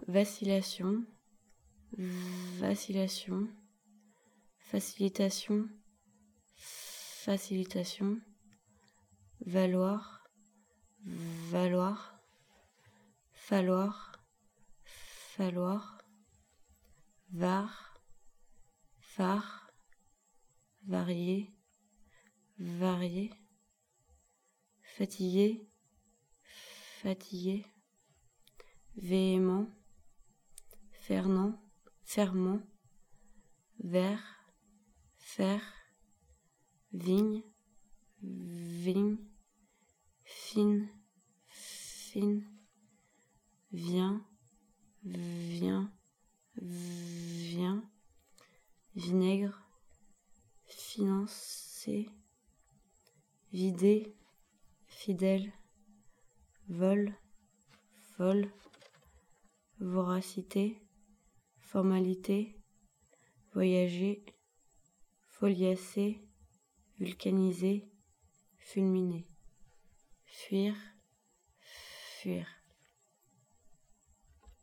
vacillation, vacillation, facilitation, facilitation, valoir, valoir, falloir, falloir, var, phare, varier, varier, fatigué, fatigué, véhément, fernant, ferment, vert, fer, vigne, vigne, fine, fine, vient, vient, vient, vinaigre, financer, vider, fidèle, vol, vol, voracité, formalité, voyager, foliacer, vulcaniser, fulminer, fuir, fuir.